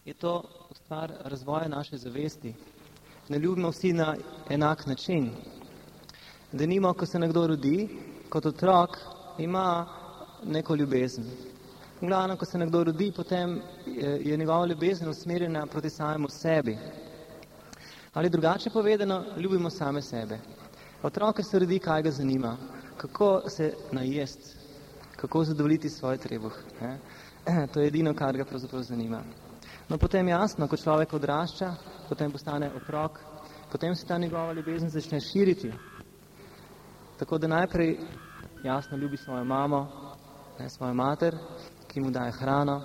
je to stvar razvoja naše zavesti. Ne ljubimo vsi na enak način. Denimo, ko se nekdo rodi, kot otrok, ima neko ljubezen. Glavno, ko se nekdo rodi, potem je njegova ljubezen usmerjena proti samemu sebi. Ali drugače povedano, ljubimo same sebe. Otrok se rodi, kaj ga zanima, kako se najest, kako zadovoljiti svoj trebuh. To je edino, kar ga pravzaprav zanima. No, potem jasno, ko človek odrašča, potem postane otrok, potem se ta njegova ljubezen začne širiti. Tako da najprej jasno ljubi svojo mamo, svojo mater, ki mu daje hrano,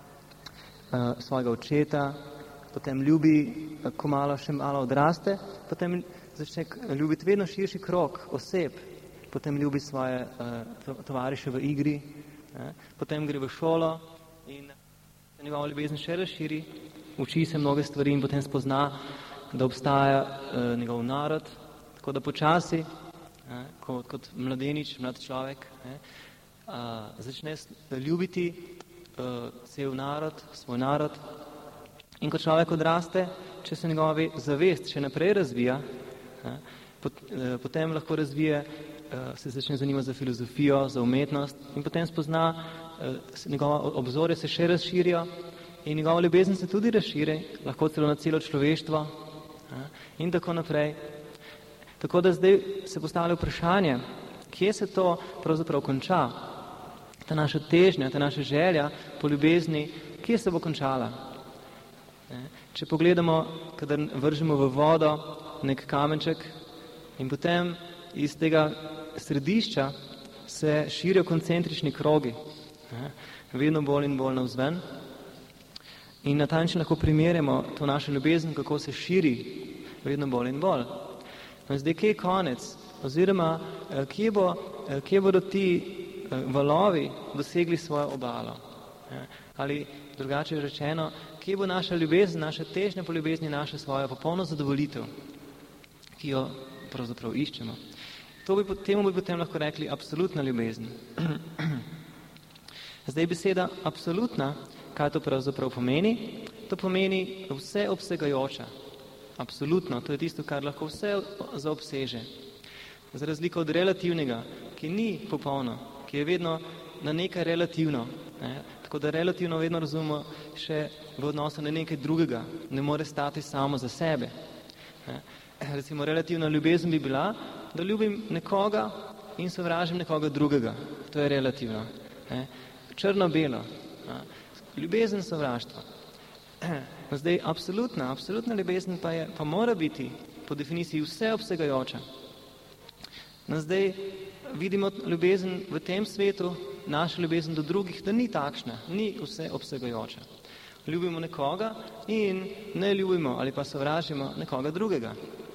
svojega očeta, potem ljubi, ko še malo odraste, potem začne ljubiti vedno širši krog oseb, potem ljubi svoje tovariše v igri, potem gre v šolo in njegova ljubezen še razširi, uči se mnoge stvari in potem spozna, da obstaja njegov narod, tako da počasi, kot mladenič, mlad človek, začne ljubiti cel narod, svoj narod. In ko človek odraste, če se njegova zavest še naprej razvija, potem lahko razvije, se začne zanimati za filozofijo, za umetnost in potem spozna, njegova obzorja se še razširijo in njegova ljubezen se tudi razširi, lahko celo na celo človeštvo in tako naprej. Tako da zdaj se postavlja vprašanje, kje se to pravzaprav konča, ta naša težnja, ta naša želja po ljubezni, kje se bo končala. Če pogledamo, kadar vržemo v vodo nek kamenček in potem iz tega središča se širijo koncentrični krogi, vedno bolj in bolj navzven. In na ta način lahko primerjamo to našo ljubezen, kako se širi vedno bolj in bolj. No, zdaj, kje je konec? Oziroma, kje bodo ti valovi dosegli svojo obalo? Ali drugače rečeno, kje bo naša ljubezen, naša težnja po ljubezni naša svojo popolno zadovoljitev, ki jo pravzaprav iščemo. Temu bi potem lahko rekli absolutna ljubezen. Zdaj beseda absolutna, kaj to pravzaprav pomeni? To pomeni vse obsegajoča. Absolutno, to je tisto, kar lahko vse zaobseže. Za razliko od relativnega, ki ni popolno, ki je vedno na nekaj relativno. Tako da relativno vedno razumemo še v odnosu na nekaj drugega. Ne more stati samo za sebe. Recimo, relativna ljubezen bi bila, da ljubim nekoga in sovražim nekoga drugega. To je relativno. Črno-belo. Ljubezen sovraštva. Zdaj, absolutna ljubezen pa mora biti po definiciji vseobsegajoča. Zdaj, vidimo ljubezen v tem svetu, naša ljubezen do drugih, da ni takšna, ni vseobsegajoča. Ljubimo nekoga in ne ljubimo ali pa sovražimo nekoga drugega.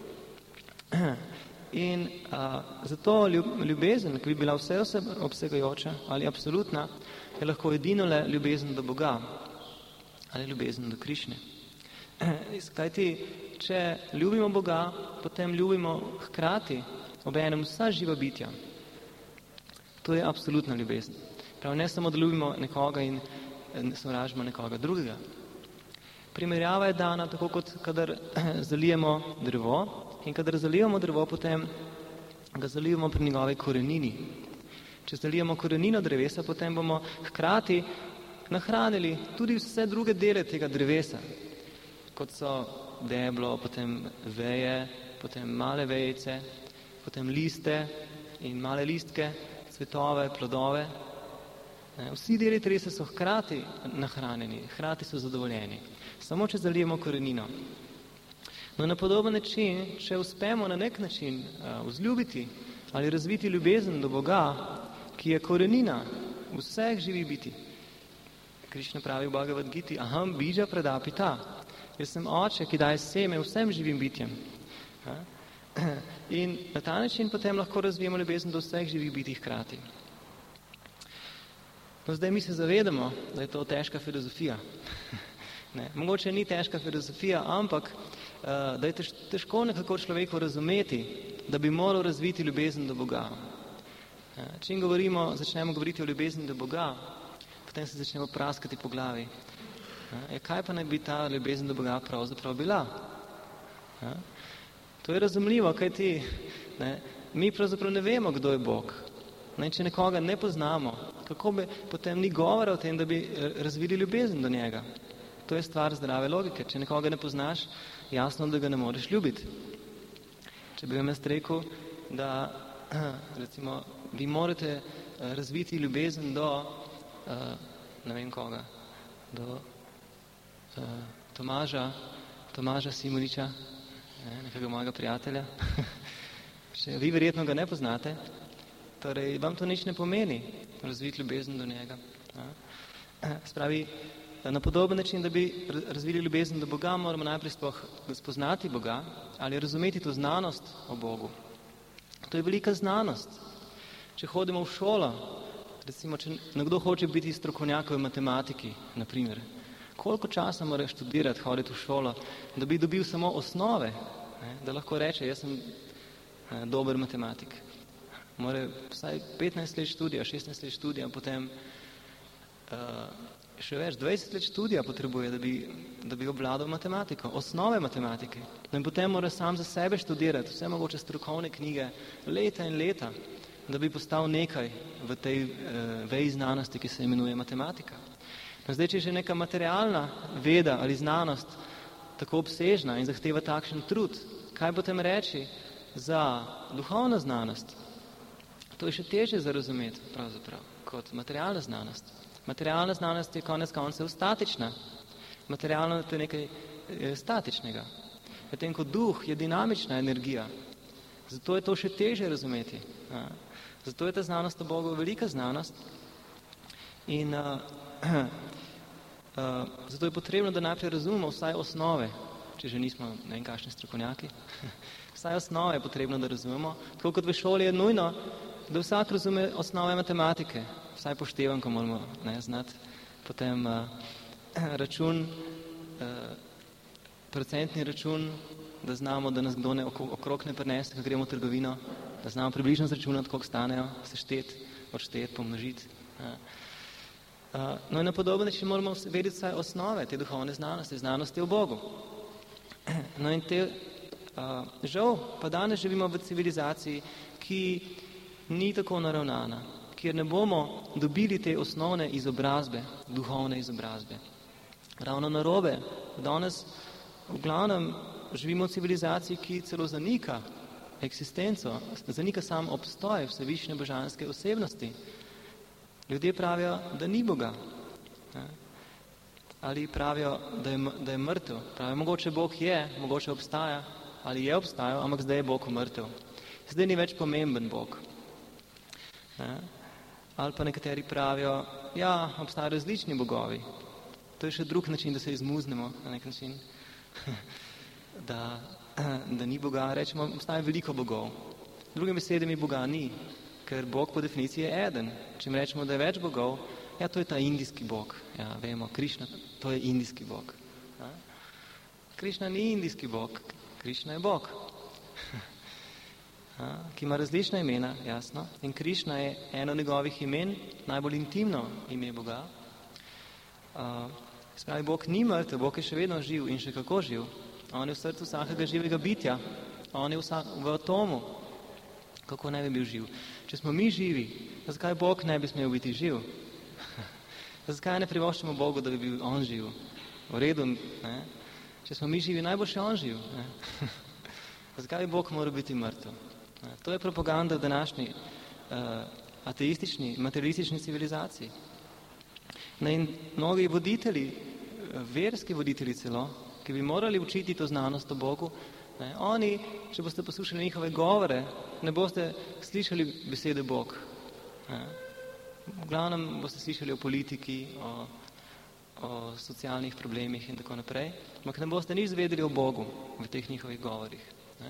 In zato ljubezen, ki bi bila vseobsegajoča ali absolutna, je lahko edino le ljubezen do Boga ali ljubezen do Krišne. Kajti, če ljubimo Boga, potem ljubimo hkrati obenem vsa živa bitja. To je absolutna ljubezen. Prav ne samo, da ljubimo nekoga in sovražimo nekoga drugega. Primerjava je dana tako, kot kadar zalijemo drevo in kadar zalijemo drevo, potem ga zalijemo pri njegovi korenini. Če zalijemo korenino drevesa, potem bomo hkrati nahranili tudi vse druge dele tega drevesa, kot so deblo, potem veje, potem male vejice, potem liste in male listke, cvetove, plodove. Vsi deli drevesa so hkrati nahranjeni, hkrati so zadovoljeni. Samo če zalijemo korenino. No, na podoben način, če uspemo na nek način vzljubiti ali razviti ljubezen do Boga, ki je korenina vseh živih biti. Krišna pravi v Bhagavad Giti, aham bija pradapita. Jaz sem oče, ki daje seme vsem živim bitjem. In na ta način potem lahko razvijemo ljubezen do vseh živih bitij hkrati. No, zdaj mi se zavedamo, da je to težka filozofija. Mogoče ni težka filozofija, ampak da je težko nekako človeku razumeti, da bi moral razviti ljubezen do Boga. Čim začnemo govoriti o ljubezni do Boga, potem se začnemo praskati po glavi. Kaj pa naj bi ta ljubezen do Boga pravzaprav bila? To je razumljivo, kajti mi pravzaprav ne vemo, kdo je Bog. Če nekoga ne poznamo, kako bi potem ni govora o tem, da bi razvili ljubezen do njega? To je stvar zdrave logike. Če nekoga ne poznaš, jasno, da ga ne moreš ljubiti. Če bi vam jaz rekel, da recimo, vi morate razviti ljubezen do ne vem koga, do Tomaža Simoniča, nekega mojega prijatelja. Vi verjetno ga ne poznate, torej vam to nič ne pomeni razviti ljubezen do njega. Spravi, na podoben način, da bi razvili ljubezen do Boga, moramo najprej sploh spoznati Boga ali razumeti to znanost o Bogu. To je velika znanost. Če hodimo v šolo, recimo, če nekdo hoče biti strokovnjak v matematiki, na primer, koliko časa mora študirati, hoditi v šolo, da bi dobil samo osnove, da lahko reče, jaz sem dober matematik. Mora vsaj 15 let študija, 16 let študija, potem še več, 20 let študija potrebuje, da bi obvladal matematiko, osnove matematike. In potem mora sam za sebe študirati, vse mogoče strokovne knjige, leta in leta, da bi postal nekaj v tej veji znanosti, ki se imenuje matematika. Zdaj, če je že neka materialna veda ali znanost tako obsežna in zahteva takšen trud, kaj potem reči za duhovno znanost? To je še težje za razumeti, pravzaprav, kot materialna znanost. Materialna znanost je konec koncev statična. Materialno je nekaj statičnega. Medtem ko duh je dinamična energija. Zato je to še težje razumeti. Zato je ta znanost o Bogu velika znanost. In zato je potrebno, da najprej razumemo vsaj osnove, če že nismo ne vem kakšni strokovnjaki. Vsaj osnove je potrebno, da razumemo. Tako kot v šoli je nujno, da vsak razume osnove matematike. Vsaj poštevanko moramo znati. Potem račun, procentni račun, da znamo, da nas kdo okrog ne prinese, ko gremo v trgovino, da znamo približno zračunati, koliko stanejo, sešteti, odšteti, pomnožiti. No in na podoben način moramo vedeti vsaj osnove te duhovne znanosti, znanosti o Bogu. No in žal, pa danes živimo v civilizaciji, ki ni tako naravnana, kjer ne bomo dobili te osnovne izobrazbe, duhovne izobrazbe. Ravno narobe. Danes v glavnem živimo v civilizaciji, ki celo zanika eksistenco, zanika sam obstoj vsevišne božanske osebnosti. Ljudje pravijo, da ni Boga. Ali pravijo, da je mrtev. Pravijo, mogoče Bog je, mogoče obstaja, ali je obstajal, ampak zdaj je Bog mrtev. Zdaj ni več pomemben Bog. Ali pa nekateri pravijo, ja, obstajajo različni bogovi. To je še drug način, da se izmuznemo na nek način, da ni Boga. Rečemo, obstaja veliko bogov. Drugim besedami Boga ni, ker Bog po definiciji je eden. Če mi rečemo, da je več bogov, ja, to je ta indijski Bog. Ja, vemo, Krišna, to je indijski Bog. Krišna ni indijski Bog, Krišna je Bog. Ki ima različna imena, jasno. In Krišna je eno njegovih imen, najbolj intimno ime Boga. Spravi, Bog ni mrtev, Bog je še vedno živ in še kako živ. On je v srcu vsakega živega bitja. On je v atomu. Kako ne bi bil živ? Če smo mi živi, zakaj Bog ne bi smel biti živ? Zakaj ne privoščimo Bogu, da bi bil on živ? V redu, ne? Če smo mi živi, naj bo še on živ. Ne? Zakaj bi Bog moral biti mrtev? To je propaganda v današnji ateistični, materialistični civilizaciji. In mnogi voditelji, verski voditelji celo, ki bi morali učiti to znanost o Bogu, oni, če boste poslušali njihove govore, ne boste slišali besede Bog. V glavnem boste slišali o politiki, o socialnih problemih in tako naprej, ampak ne boste nič zvedeli o Bogu v teh njihovih govorih.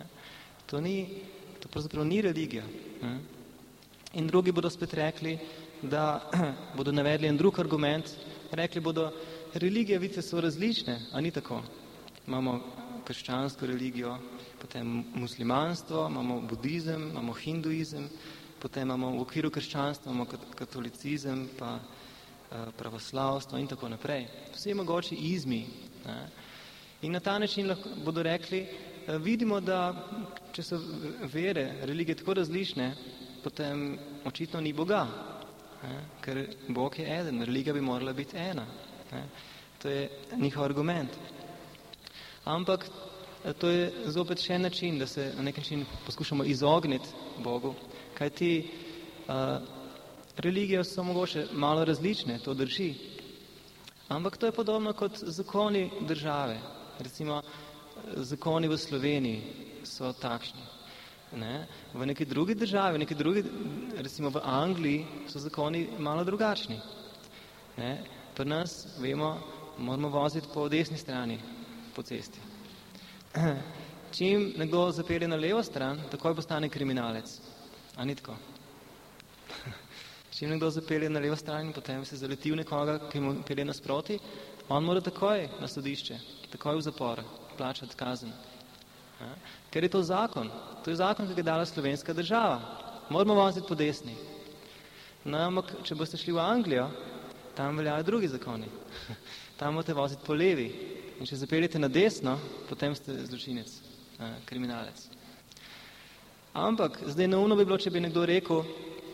To pravzaprav ni religija. In drugi bodo spet rekli, da bodo navedli en drug argument, rekli bodo, religije, vidite, so različne, a ni tako? Imamo krščansko religijo, potem muslimanstvo, imamo budizem, imamo hinduizem, potem imamo v okviru krščanstva, imamo katolicizem, pa pravoslavstvo in tako naprej. Vsi mogoči izmi. Ne. In na ta način bodo rekli, vidimo, da če so vere, religije tako različne, potem očitno ni Boga. Ne. Ker Bog je eden, religija bi morala biti ena. Ne. To je njihov argument. Ampak to je zopet še en način, da se na nek način poskušamo izogniti Bogu, kajti religije so mogoče malo različne, to drži. Ampak to je podobno kot zakoni države. Recimo, zakoni v Sloveniji so takšni. Ne? V neki drugi državi, recimo v Angliji, so zakoni malo drugačni. Ne? Pri nas, vemo, moramo voziti po desni strani po cesti. Čim nekdo zapelje na levo stran, takoj postane kriminalec. A ni tako? Čim nekdo zapelje na levo stran in potem se zaleti v nekoga, ki mu pelje nasproti, on mora takoj na sodišče, takoj v zapor, plačati kazen. Ker je to zakon. To je zakon, ki ga je dala slovenska država. Moramo voziti po desni. No, ampak, če boste šli v Anglijo, tam veljajo drugi zakoni. Tam morate voziti po levi. In če zapeljete na desno, potem ste zločinec, kriminalec. Ampak, zdaj neumno bi bilo, če bi nekdo rekel,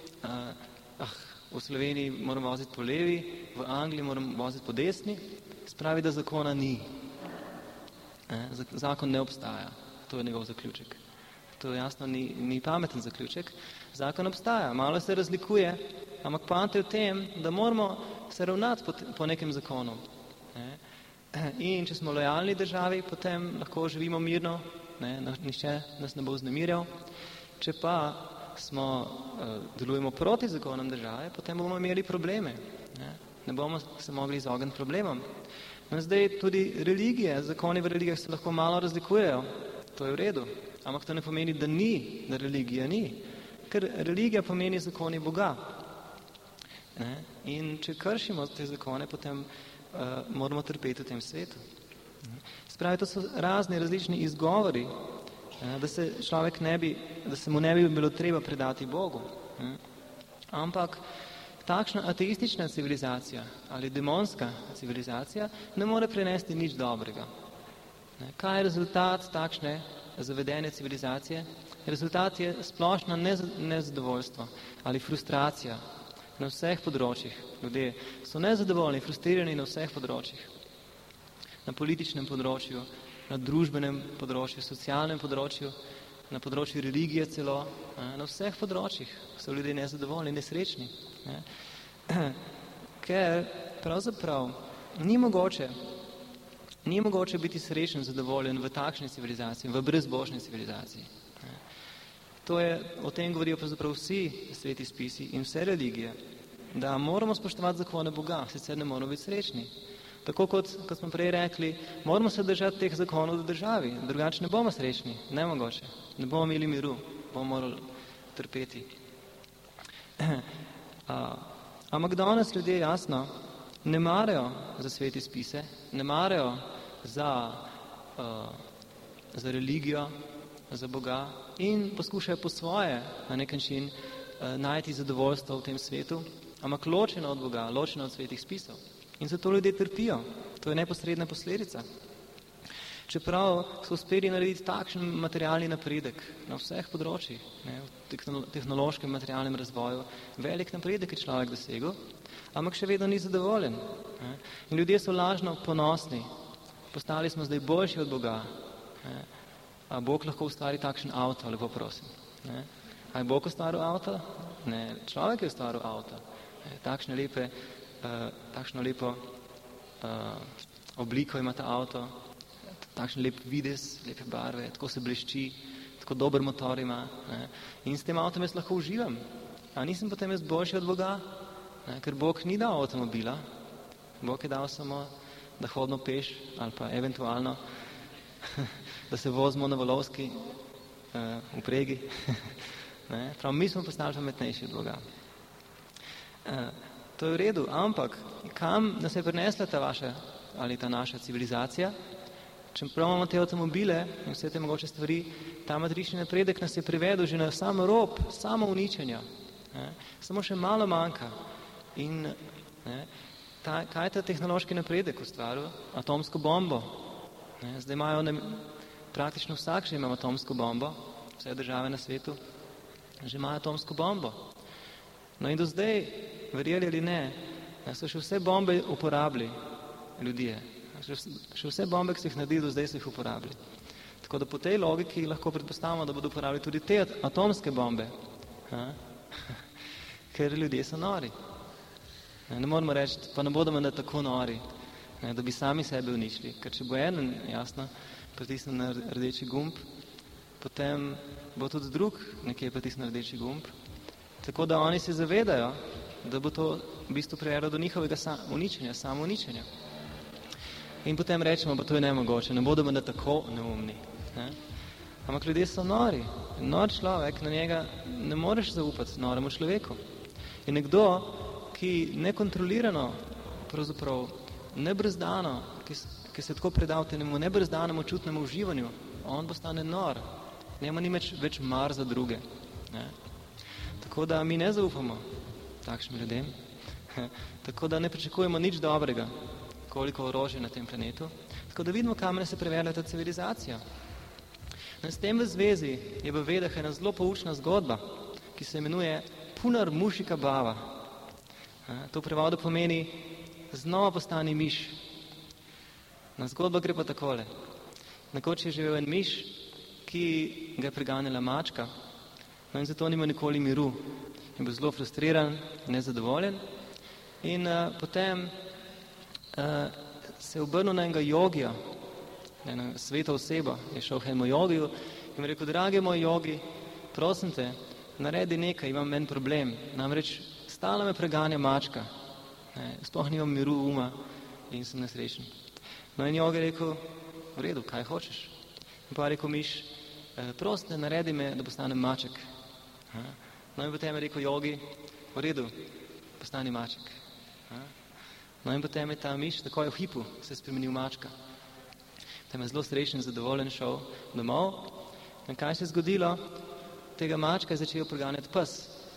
v Sloveniji moram voziti po levi, v Angliji moram voziti po desni, spravi, da zakona ni. Zakon ne obstaja. To je njegov zaključek. To jasno ni pameten zaključek. Zakon obstaja, malo se razlikuje, ampak poanta je v tem, da moramo se ravnati po nekem zakonu. In če smo lojalni državi, potem lahko živimo mirno, nihče nas ne bo vznemirjal. Če pa delujemo proti zakonom države, potem bomo imeli probleme. Ne bomo se mogli izogniti problemom. No, zdaj tudi religije, zakoni v religijah se lahko malo razlikujejo. To je v redu. Ampak to ne pomeni, da religija ni. Ker religija pomeni zakoni Boga. In če kršimo te zakone, potem moramo trpeti v tem svetu. Spravi, to so razni različni izgovori, da se mu ne bi bilo treba predati Bogu. Ampak takšna ateistična civilizacija ali demonska civilizacija ne more prenesti nič dobrega. Kaj je rezultat takšne zavedene civilizacije? Rezultat je splošno nezadovoljstvo ali frustracija na vseh področjih. Ljudje so nezadovoljni, frustrirani na vseh področjih. Na političnem področju, na družbenem področju, socialnem področju, na področju religije celo, na vseh področjih so ljudje nezadovoljni, nesrečni. Ker pravzaprav ni mogoče biti srečen, zadovoljen v takšni civilizaciji, v brezbožni civilizaciji. O tem govorijo pravzaprav vsi sveti spisi in vse religije, da moramo spoštovati zakone Boga, sicer ne moramo biti srečni. Tako kot smo prej rekli, moramo se držati teh zakonov v državi, drugače ne bomo srečni, nemogoče. Ne bomo imeli miru, bomo morali trpeti. Ampak danes ljudje jasno ne marajo za sveti spise, ne marajo za religijo, za Boga in poskušajo po svoje na nek način najti zadovoljstvo v tem svetu, ampak ločeno od Boga, ločeno od svetih spisov. In zato ljudje trpijo. To je neposredna posledica. Čeprav so uspeli narediti takšen materialni napredek na vseh področjih, v tehnološkem materialnem razvoju, velik napredek je človek dosegel, ampak še vedno ni zadovoljen. In ljudje so lažno ponosni. Postali smo zdaj boljši od Boga. A Bog lahko ustvari takšen avto, lepo prosim. A je Bog ustvaril avto? Ne, človek je ustvaril avto. Takšno lepo obliko ima ta avto, takšen lep videz, lepe barve, tako se blešči, tako dober motor ima. In s tem avtom jaz lahko uživam. A nisem potem jaz boljši od Boga? Ker Bog ni dal avtomobila. Bog je dal samo, da hodimo peš ali pa eventualno da se vozimo na volovski vpregi. Prav, mi smo postali pametnejši od Boga. To je v redu, ampak kam nas je prinesla ta naša civilizacija? Čeprav imamo te avtomobile in vse te mogoče stvari, ta matrični napredek nas je privedel že na sam rob, samo uničenja. Samo še malo manjka. In Ne? Kaj je ta tehnološki napredek ustvaril? Atomsko bombo. Ne? Zdaj imajo praktično vsak že ima atomsko bombo, vse države na svetu že imajo atomsko bombo. No in do zdaj, verjeli ali ne, so še vse bombe uporabili ljudje. Še vse bombe, ki so jih naredili, do zdaj so jih uporabili. Tako da po tej logiki lahko predpostavimo, da bodo uporabili tudi te atomske bombe. Ker ljudje so nori. Ne moramo reči, pa ne bodo menda tako nori, da bi sami sebe uničili. Ker če bo eden, jasno, pritisnil na rdeči gumb, potem bo tudi drug nekje pritisnil na rdeči gumb. Tako da oni se zavedajo, da bo to v bistvu privedlo do njihovega uničenja, samouničenja. In potem rečemo, pa to je nemogoče, ne bodo menda tako neumni. Ne? Ampak ljudje so nori. Nor človek, na njega ne moreš zaupati noremu človeku. In nekdo, ki nekontrolirano, pravzaprav nebrzdano, ki se tako predal temu nebrezdanemu čutnemu uživanju, on postane nor. Njemu ni več mar za druge. Ne? Tako da mi ne zaupamo takšnim ljudem. Tako da ne pričakujemo nič dobrega, koliko orožja na tem planetu. Tako da vidimo, kam se prevedla ta civilizacija. S tem v zvezi je v Vedah ena zelo poučna zgodba, ki se imenuje Punar Mušika Bava. To v prevodu pomeni znova postani miš. Zgodba gre pa takole. Nekoč je živel en miš, ki ga je preganjala mačka, no in zato nima nikoli miru. Je bil zelo frustriran, nezadovoljen in potem se je obrnil na enega jogija, ena sveta oseba, je šel k enemu jogiju in rekel, dragi moj jogi, prosim te, naredi nekaj, imam en problem, namreč stalno me preganja mačka, sploh nimam miru uma in sem nesrečen. No in jogi je rekel, v redu, kaj hočeš? In pa je rekel miš, prosim te, naredi me, da postanem maček. No in potem je rekel jogi, v redu, postani maček. No in potem je ta miš takoj v hipu se spremenil mačka. Potem je zelo srečen, zadovoljen šel domov. In kaj se je zgodilo? Tega mačka je začel preganjati pes.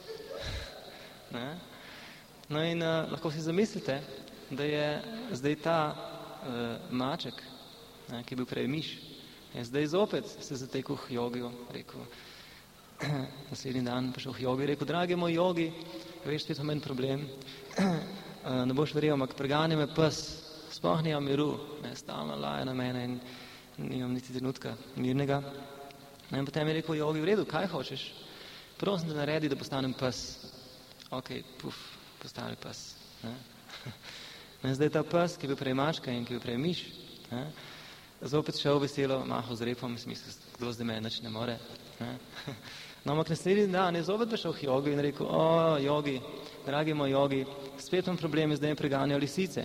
No in lahko si zamislite, da je zdaj ta maček, ki je bil prej miš, je zdaj zopet se zatekel k jogiju, rekel, naslednji dan prišel k jogi, rekel, dragi moj jogi, veš, spet imam en problem, ne boš verjel, ampak preganja me pes, sploh nimam miru, stalno laje na mene in nimam niti trenutka mirnega. In potem je rekel jogi, v redu, kaj hočeš? Prosim, da naredi, da postanem pes. Ok, postane pes. In zdaj ta pes, ki je bil prej mačka in ki je bil prej miš, zopet šel veselo, mahal z repom, v smislu, kdo zdaj me nič ne more. No, ampak naslednji dan je zopet prišel k jogi in rekel, o, jogi, dragi moj jogi, spet imam problem, zdaj me preganjajo lisice.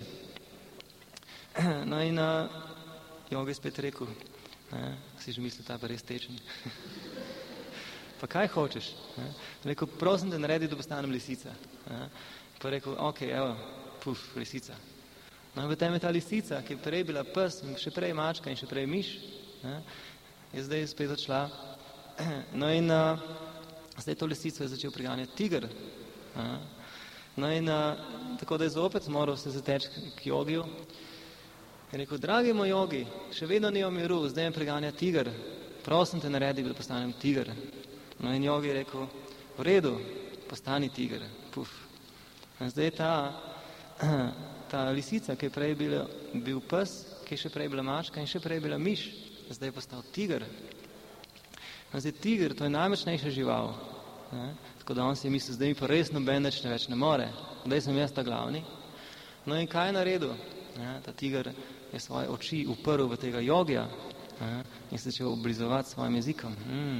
No in jogi je spet rekel, si že mislil, ta pa res tečen. Pa kaj hočeš? Rekel, prosim te naredi, da postanem lisica. Pa rekel, ok, evo, lisica. No in potem je ta lisica, ki je prej bila pes, še prej mačka in še prej miš, je zdaj spet odšla. No in zdaj to lisico je začel preganjati tiger. No in tako da je zopet moral se zateči k jogiju. Je rekel, dragi moj jogi, še vedno nimam miru, zdaj me preganja tiger, prosim te naredi, da postanem tiger. No in jogi je rekel, v redu, postani tiger. In zdaj ta lisica, ki je prej bil pes, ki je še prej bila mačka in še prej bila miš, zdaj je postal tiger. In zdaj tiger, to je najmočnejša žival. Tako da on si je mislil, zdaj mi pa res noben več ne more, zdaj sem jaz ta glavni. No in kaj je naredil? Ta tiger je svoje oči uprl v tega jogija in se začel oblizovati svojim jezikom.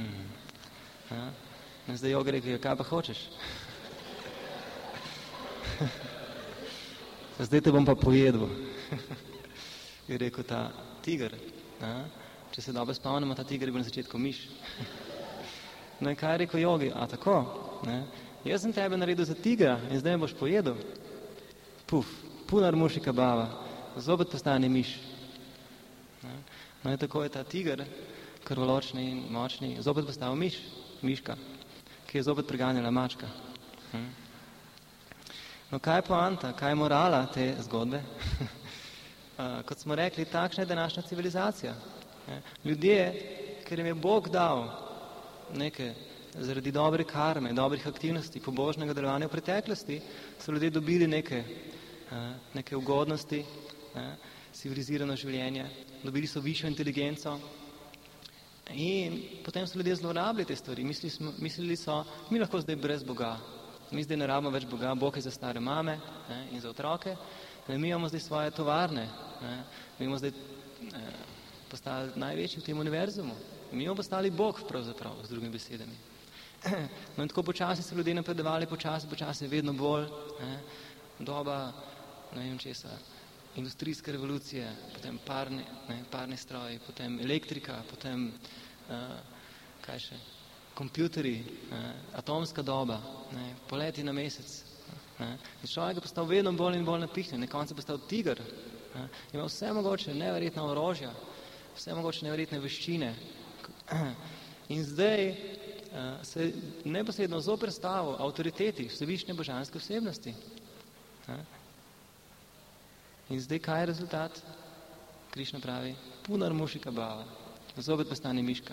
In zdaj jogi rekel, kaj pa hočeš? Zdaj te bom pa pojedel. Je rekel ta tiger. Če se dobro spomnimo, ta tiger je bil na začetku miš. No in kaj je rekel jogi? A tako? Jaz sem tebe naredil za tigra in zdaj me boš pojedel. Punar Mušika Bava. Zopet postane miš. No in tako je ta tiger, krvoločni in močni, zopet postal miška, ki je zopet preganjala mačka. No, kaj je poanta, kaj je morala te zgodbe? Kot smo rekli, takšna je današnja civilizacija. Ljudje, ker jim je Bog dal nekaj zaradi dobre karme, dobrih aktivnosti, pobožnega delovanja v preteklosti, so ljudje dobili neke ugodnosti, civilizirano življenje, dobili so višjo inteligenco in potem so ljudje zlorabili te stvari. Mislili so, mi lahko zdaj brez Boga, mi zdaj ne rabimo več Boga, Bog je za stare mame in za otroke, mi imamo zdaj svoje tovarne, mi imamo zdaj postali največji v tem univerzumu, mi imamo postali Bog pravzaprav, z drugimi besedami. No in tako počasi so ljudje napredovali, počasi vedno bolj, doba, ne vem česa, industrijske revolucije, potem parni stroji, potem elektrika, potem kompjuterji, atomska doba, poleti na mesec. In človek je postal vedno bolj in bolj napihnjen, na koncu je postal tiger, ima vse mogoče neverjetna orožja, vse mogoče neverjetne veščine. In zdaj se neposredno zoperstavil avtoriteti vsevišnje božanske osebnosti. In zdaj kaj je rezultat? Krišna pravi, punar mušika bava, zopet postane miška.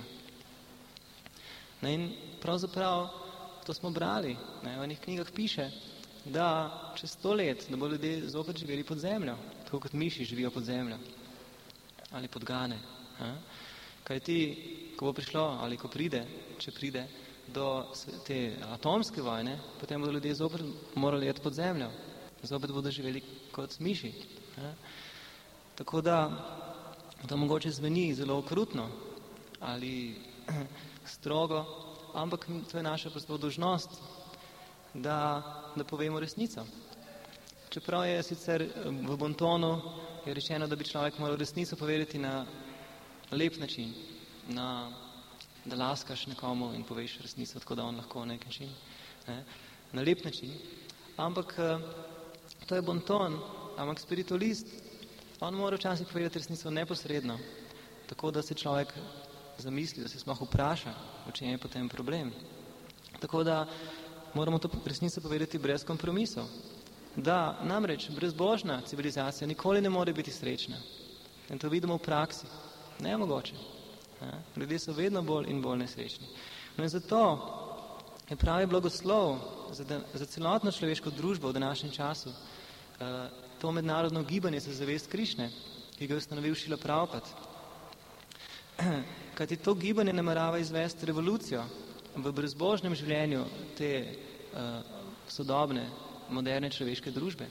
In pravzaprav to smo brali, v enih knjigah piše, da čez 100 let, da bo ljudje zopet živeli pod zemljo, tako kot miši živijo pod zemljo ali podgane. Kaj ti, ko bo prišlo ali ko pride, če pride do te atomske vojne, potem bodo ljudje zopet morali jeti pod zemljo, zopet bodo živeli kot miši. Tako da to mogoče zveni zelo okrutno ali strogo, ampak to je naša dolžnost, da povemo resnico. Čeprav je sicer v bontonu je rečeno, da bi človek moral resnico povedati na lep način, da laskaš nekomu in poveš resnico, tako da on lahko na nek način, na lep način. Ampak to je bonton, ampak spiritualist, on mora včasih povedati resnico neposredno, tako da se človek zamisli, da se sploh vpraša, v čem je potem problem. Tako da moramo to resnico povedati brez kompromisov. Da, namreč brezbožna civilizacija nikoli ne more biti srečna. In to vidimo v praksi. Nemogoče. Ljudje so vedno bolj in bolj nesrečni. No in zato je pravi blagoslov za celotno človeško družbo v današnjem času to mednarodno gibanje za zavest Krišne, ki ga je ustanovil Šrila Prabhupada. Kajti to gibanje namerava izvesti revolucijo v brezbožnem življenju te sodobne, moderne človeške družbe.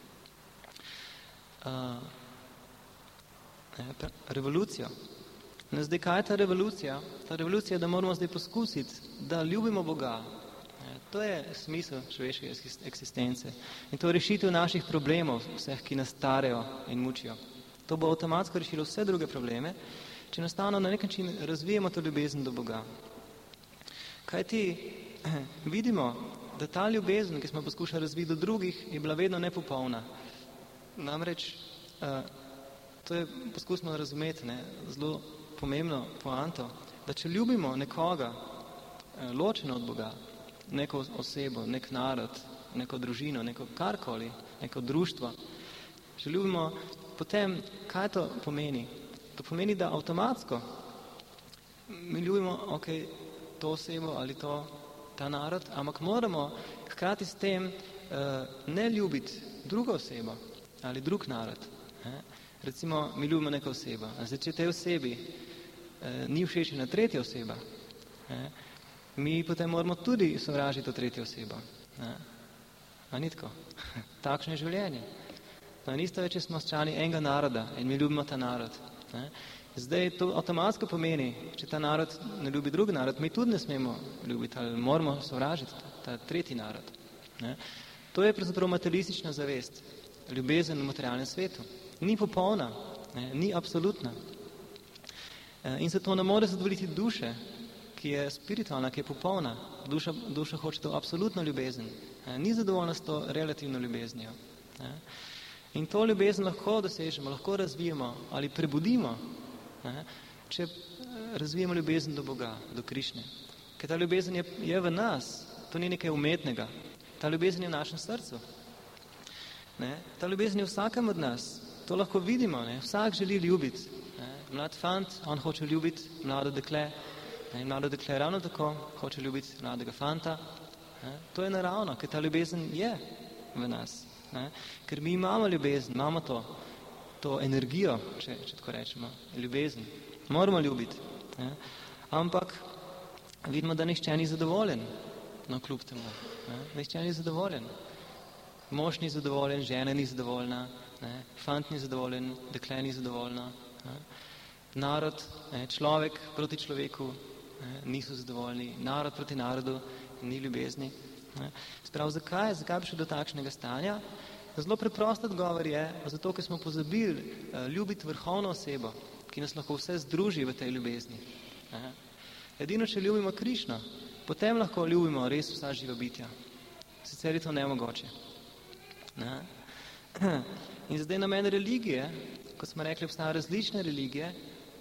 Revolucijo. No zdaj, kaj je ta revolucija? Ta revolucija je, da moramo zdaj poskusiti, da ljubimo Boga. To je smisel človeške eksistence. In to je rešitev naših problemov, vseh, ki nas starejo in mučijo. To bo avtomatsko rešilo vse druge probleme, če enostavno na nek način razvijemo to ljubezen do Boga. Kajti vidimo, da ta ljubezen, ki smo poskušali razviti do drugih, je bila vedno nepopolna. Namreč, to je poskusno razumeti, zelo pomembno poanto, da če ljubimo nekoga ločeno od Boga, neko osebo, nek narod, neko družino, neko karkoli, neko društvo, če ljubimo, potem kaj to pomeni? To pomeni, da avtomatsko mi ljubimo to osebo ali ta narod, ampak moramo hkrati s tem ne ljubiti drugo osebo ali drug narod. Recimo, mi ljubimo neko osebo. Zdaj, če tej osebi ni všeč ena tretja oseba, mi potem moramo tudi sovražiti to tretjo osebo. A ni tako? Takšno je življenje. No, isto je, če smo člani enega naroda in mi ljubimo ta narod. Zdaj, to avtomatsko pomeni, če ta narod ne ljubi drugi narod, mi tudi ne smemo ljubiti ali moramo sovražiti ta tretji narod. To je pravzaprav materialistična zavest, ljubezen v materialnem svetu. Ni popolna, ni absolutna. In zato ne more zadovoljiti duše, ki je spiritualna, ki je popolna. Duša hoče to absolutno ljubezen. Ni zadovoljna s to relativno ljubeznijo. In to ljubezen lahko dosežemo, lahko razvijemo ali prebudimo, če razvijemo ljubezen do Boga, do Krišne. Ker ta ljubezen je v nas, to ni nekaj umetnega. Ta ljubezen je v našem srcu. Ne? Ta ljubezen je v vsakem od nas. To lahko vidimo. Ne? Vsak želi ljubiti. Ne? Mlad fant, on hoče ljubiti mlado dekle. Ne? Mlado dekle ravno tako hoče ljubiti mladega fanta. Ne? To je naravno, ker ta ljubezen je v nas. Ne? Ker mi imamo ljubezen, imamo to energijo, če tako rečemo, ljubezen. Moramo ljubiti. Ne? Ampak vidimo, da nihče ni zadovoljen. No, kljub temu. Ne? Nihče ni zadovoljen. Mož ni zadovoljen, žena ni zadovoljna, ne? Fant ni zadovoljen, dekle ni zadovoljno. Ne? Narod, ne? Človek proti človeku, ne? Niso zadovoljni. Narod proti narodu, ni ljubezni. Ne? Sprav, zakaj bi šel do takšnega stanja? Zelo preprost odgovor je, zato, ker smo pozabili ljubiti vrhovno osebo, ki nas lahko vse združi v tej ljubezni. Ne? Edino, če ljubimo Krišno, potem lahko ljubimo res vsa živa bitja. Sicer je to nemogoče. Ne? In zdaj namen religije, kot smo rekli, obstajajo različne religije,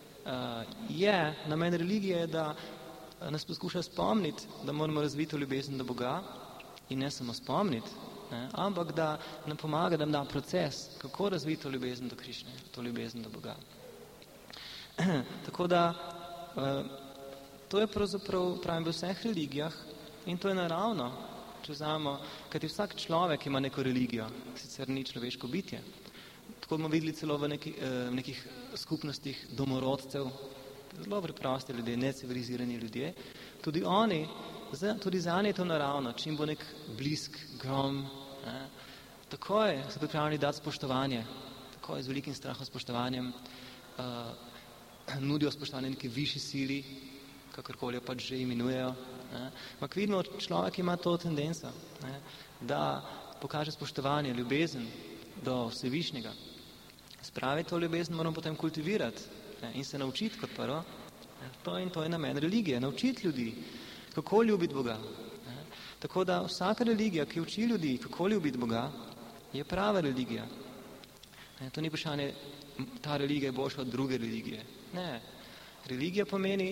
namen religije je, da nas poskuša spomniti, da moramo razviti ljubezen do Boga in ne samo spomniti, ne? Ampak da nam pomaga, da nam da proces, kako razviti to ljubezen do Krišne, to ljubezen do Boga. Tako da to je pravzaprav, pravim, v vseh religijah in to je naravno, če vzamemo, kajti vsak človek ima neko religijo, sicer ni človeško bitje. Tako bomo videli celo v nekih skupnostih domorodcev, zelo preprosti ljudje, necivilizirani ljudje, tudi oni, tudi zanje je to naravno, čim bo nek blisk, grom, ne, takoj so pripravljeni dati spoštovanje, takoj z velikim strahom spoštovanjem, nudijo spoštovanje neki višji sili, kakorkoli jo pač že imenujejo. Ampak vidimo, človek ima to tendenco, ne, da pokaže spoštovanje, ljubezen do Vsevišnjega. Spravi to ljubezen moramo potem kultivirati, ne, in se naučiti kot prvo. To je namen religije, naučiti ljudi, kako ljubiti Boga. Ne. Tako da vsaka religija, ki uči ljudi, kako ljubiti Boga, je prava religija. Ne, to ni vprašanje, ta religija je boljša od druge religije. Ne. Religija pomeni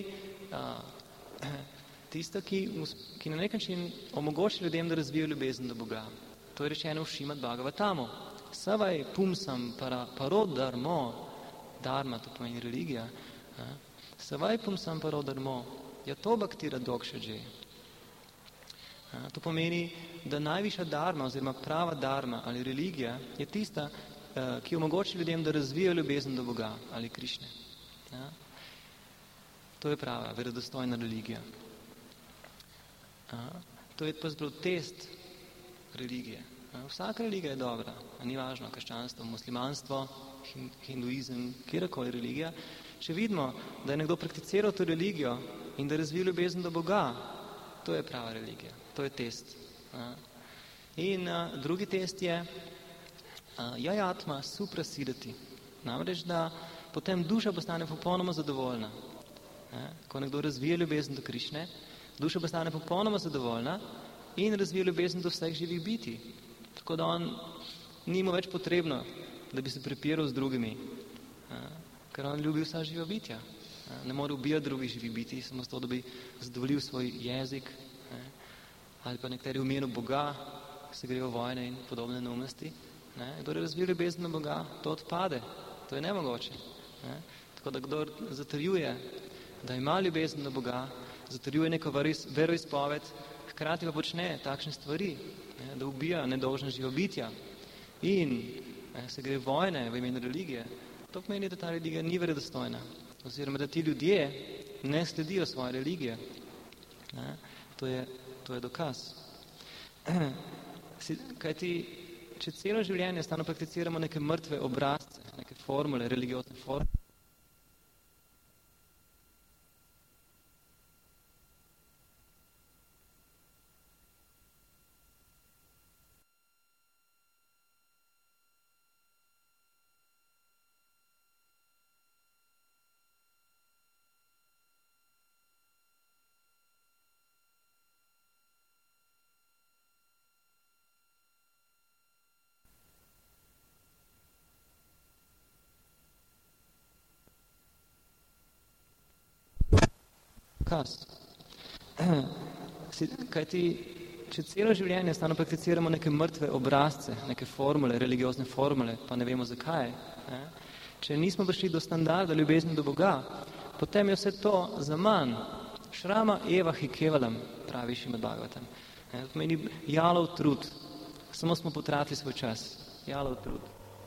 tisto, ki na nek način omogoči ljudem, da razvijajo ljubezen do Boga. To je rečeno v Šrimad Bhagavatamu. Savai pumsam paro dharmo, dharma, to pomeni religija. Savai pumsam paro dharmo, yato bhaktira dokšadže. To pomeni, da najvišja dharma oziroma prava dharma ali religija je tista, ki omogoči ljudem, da razvijajo ljubezen do Boga ali Krišne. To je prava, verodostojna religija. To je pa zelo test religije. Vsaka religija je dobra, ni važno, krščanstvo, muslimanstvo, hinduizem, kjerkoli religija. Če vidimo, da je nekdo prakticiral to religijo in da je razvil ljubezen do Boga, to je prava religija, to je test. In drugi test je jajatma suprasidati. Namreč, da potem duša postane popolnoma zadovoljna. Ko nekdo razvije ljubezen do Krišne, duša postane popolnoma zadovoljna in razvije ljubezen do vseh živih bitij. Tako da on ni mu več potrebno, da bi se prepiral z drugimi, ker on ljubi vsa živa bitja. Ne more ubijati drugih živih bitij, samo zato, da bi zadovoljil svoj jezik, ali pa nekateri v imenu Boga se grejo vojne in podobne neumnosti. Kdor je razvil ljubezen do Boga, to odpade. To je nemogoče. Tako da kdor zatrjuje, da ima ljubezen do Boga, zatrjuje neko veroizpoved, hkrati pa počne takšne stvari, da ubija nedolžna živa bitja in se gre vojne v imenu religije, to pomeni, da ta religija ni verodostojna, oziroma da ti ljudje ne sledijo svoje religije. To je dokaz. Kajti, če celo življenje stalno prakticiramo neke mrtve obrazce, neke formule, religiozne formule, kajti če celo življenje stano prakticiramo neke mrtve obrazce, neke formule, religiozne formule, pa ne vemo zakaj, če nismo prišli do standarda ljubezni do Boga, potem je vse to za manj. Šrama Eva Hikevalam, pravi Šrimad Bhagavatam. To pomeni jalov trud. Samo smo potratili svoj čas. Jalov trud.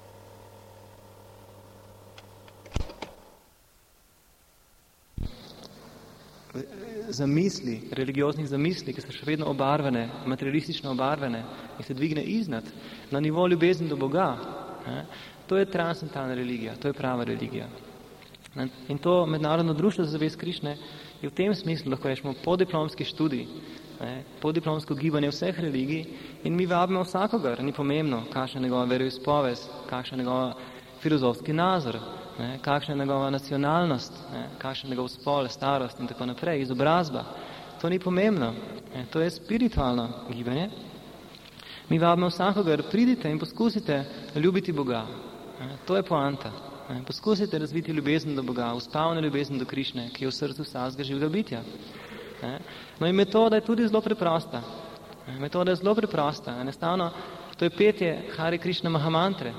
Zamisli, religioznih zamisli, ki so še vedno obarvane, materialistično obarvane in se dvigne iznad na nivo ljubezni do Boga, to je transcendentalna religija, to je prava religija. In to Mednarodno društvo za zavest Krišne je v tem smislu, lahko rečemo, podiplomski študij, podiplomsko gibanje vseh religij in mi vabimo vsakogar, ni pomembno, kakšna je njegova veroizpovest, kakšna je njegova filozofski nazor, kakšna je njegova nacionalnost, kakšna je njegov spol, starost in tako naprej, izobrazba. To ni pomembno, to je spiritualno gibanje. Mi vabimo vsakogar, pridite in poskusite ljubiti Boga. To je poanta. Poskusite razviti ljubezen do Boga, uspavno ljubezen do Krišne, ki je v srcu vsakega živega bitja. No in metoda je tudi zelo preprosta. Metoda je zelo preprosta. Enostavno, to je petje Hare Krišna Mahamantre.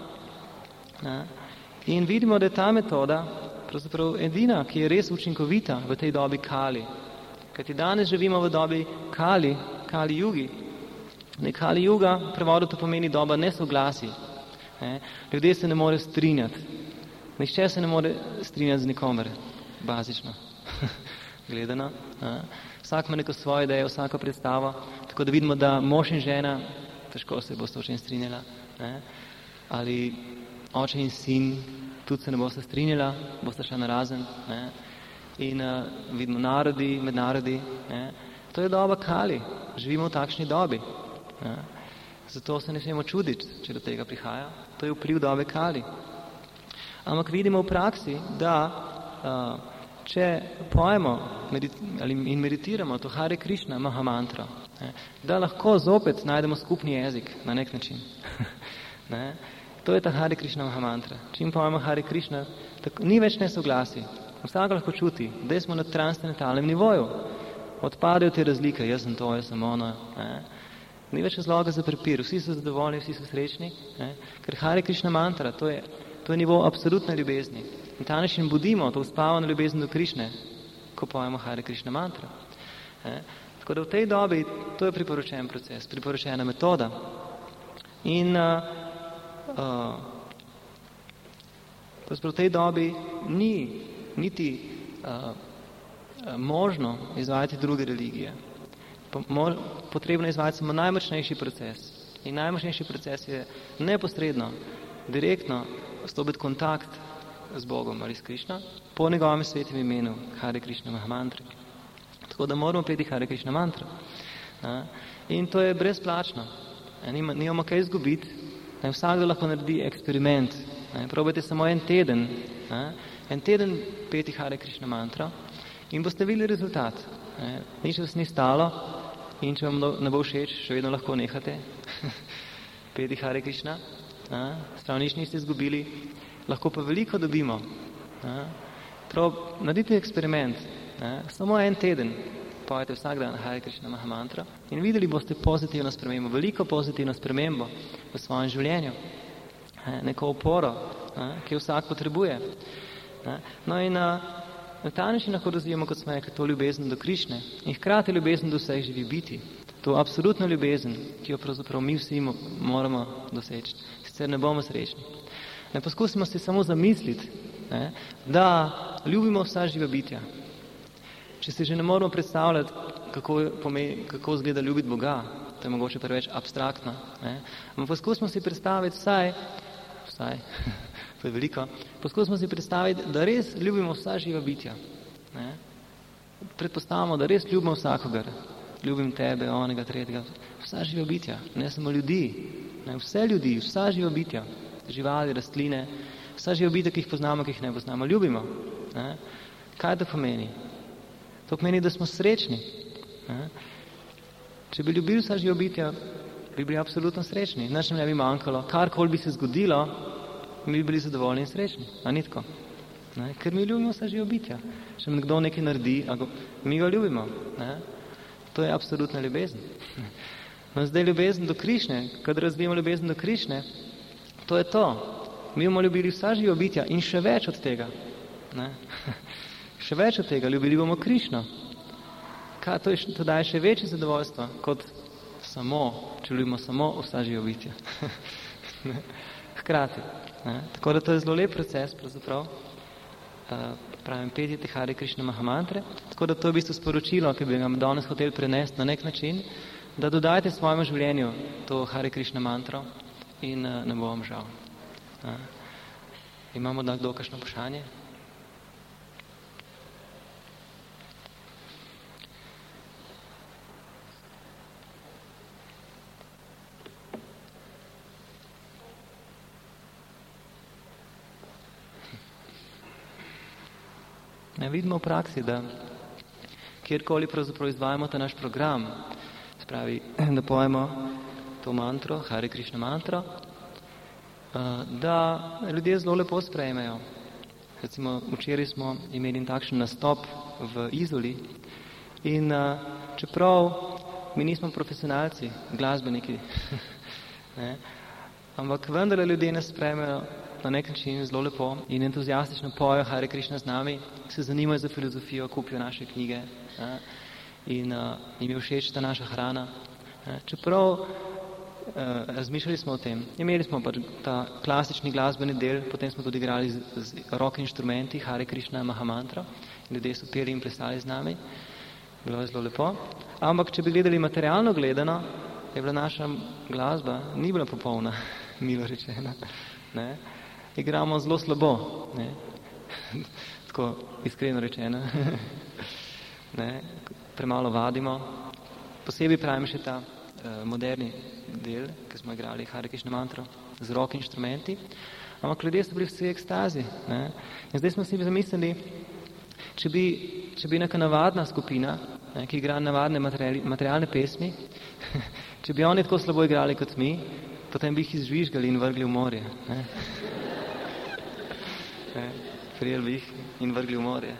In vidimo, da je ta metoda pravzaprav edina, ki je res učinkovita v tej dobi Kali. Kajti danes živimo v dobi Kali Jugi. Kali Juga, v prevodu to pomeni doba nesoglasij. Ljudje se ne more strinjati. Nihče se ne more strinjati z nikomer, bazično gledano. Vsak ima neko svojo idejo, vsako predstavo, tako da vidimo, da mož in žena, težko se boste o čem strinjala, ali oče in sin, tudi se ne boste strinjala, boste šla narazen. In vidimo narodi, med narodi. To je doba Kali, živimo v takšni dobi. Zato se ne smemo čuditi, če do tega prihaja. To je vpliv dobe Kali. Ampak vidimo v praksi, da če pojemo in meditiramo to Hare Krišna Mahamantro, da lahko zopet najdemo skupni jezik na nek način. To je ta Hare Krišna Mahamantra. Čim pojemo Hare Krišna, ni več nesoglasi. Vsak lahko čuti, da smo na transcendentalnem nivoju. Odpadejo te razlike, jaz sem to, jaz sem ono. Ni več razloga za prepir, vsi so zadovoljni, vsi so srečni. Ker Hare Krišna mantra, to je nivo absolutne ljubezni. In ta način budimo to uspavano ljubezen do Krišne, ko pojemo Hare Krišna mantra. Tako da v tej dobi to je priporočen proces, priporočena metoda. In v tej dobi ni niti možno izvajati druge religije. Potrebno je izvajati samo najmočnejši proces. In najmočnejši proces je neposredno, direktno stopiti kontakt z Bogom ali s Krišno po njegovem svetem imenu Hare Krišna Mahamantre. Tako da moramo peti Hare Krišna mantro. In to je brezplačno. Nimamo kaj izgubiti. Vsakdo lahko naredi eksperiment. Probajte samo en teden peti Hare Krišna mantro in boste videli rezultat. Nič vas ni stalo in če vam ne bo všeč, še vedno lahko nehate peti Hare Krišna. Sprav nič niste izgubili, lahko pa veliko dobimo. Naredite eksperiment. Samo en teden pojete vsak dan Hare Krišna Mahamantro in videli boste pozitivno spremembo, veliko pozitivno spremembo v svojem življenju. Neko oporo, ki jo vsak potrebuje. No in na ta način lahko razvijamo, kot smo rekli, to ljubezen do Krišne in hkrati ljubezen do vseh živih bitij. To absolutno ljubezen, ki jo pravzaprav mi vsi moramo doseči. Sicer ne bomo srečni. Ne poskusimo si samo zamisliti, da ljubimo vsa živa bitja. Če si že ne moramo predstavljati, kako izgleda ljubiti Boga, to je mogoče preveč abstraktno. Ampak poskusimo si predstaviti vsaj, to je veliko, poskusimo si predstaviti, da res ljubimo vsa živa bitja. Predpostavimo, da res ljubimo vsakogar. Ljubim tebe, onega, tretjega, vsa živa bitja, ne samo ljudi. Vse ljudi, vsa živa bitja, živali, rastline, vsa živa bitja, ki jih poznamo, ki jih ne poznamo, ljubimo. Kaj to pomeni? To pomeni, da smo srečni. Če bi ljubili vsa živa bitja, bi bili absolutno srečni. Nič nam ne bi manjkalo. Karkoli bi se zgodilo, mi bi bili zadovoljni in srečni. A ni tako? Ker mi ljubimo vsa živa bitja. Če nekdo nekaj naredi, mi ga ljubimo. To je absolutna ljubezen. No, zdaj ljubezen do Krišne, kadar razvijemo ljubezen do Krišne, to je to. Mi bomo ljubili vsa živa bitja in še več od tega. Ne? Še več od tega, ljubili bomo Krišno. To daje še večje zadovoljstvo, kot samo, če ljubimo samo vsa živa bitja. Hkrati. Ne? Tako da to je zelo lep proces, pravzaprav. Pravim, petje te Hare Krišna Mahamantre. Tako da to je v bistvu sporočilo, ki bi ga danes hoteli prenesti na nek način, da dodajte svojemu življenju to Hare Krišna mantro in ne bo vam žal. Imamo da kdo kakšno vprašanje? Vidimo v praksi, da kjerkoli pravzaprav izvajamo ta naš program, spravi, da pojemo to mantro, Hare Krišna mantro, da ljudje zelo lepo sprejmejo. Recimo, včeraj smo imeli takšen nastop v Izoli in čeprav mi nismo profesionalci, glasbeniki, ne, ampak vendarle ljudje nas sprejmejo na nek način zelo lepo in entuzijastično pojejo Hare Krišna z nami, se zanimajo za filozofijo, kupijo naše knjige in jim je všeč ta naša hrana. Čeprav razmišljali smo o tem, imeli smo pač ta klasični glasbeni del, potem smo tudi igrali z rock inštrumenti Hare Krišna Mahamantra, ljudje so peli in plesali z nami, bilo je zelo lepo. Ampak, če bi gledali materialno gledano, je bila naša glasba, ni bila popolna, milo rečena. Ne? Igramo zelo slabo, ne? Tako iskreno rečeno. Ne? Premalo vadimo. Posebej pravim še ta moderni del, ki smo igrali Hare Krišna mantro z rock inštrumenti. Ampak ljudje so bili vsi ekstazi. Ne? In zdaj smo si zamislili, če bi neka navadna skupina, ne, ki igra navadne materialne pesmi, če bi oni tako slabo igrali kot mi, potem bi jih izžvižgali in vrgli v morje. Ne? Prijeli bi jih in vrgli v morje.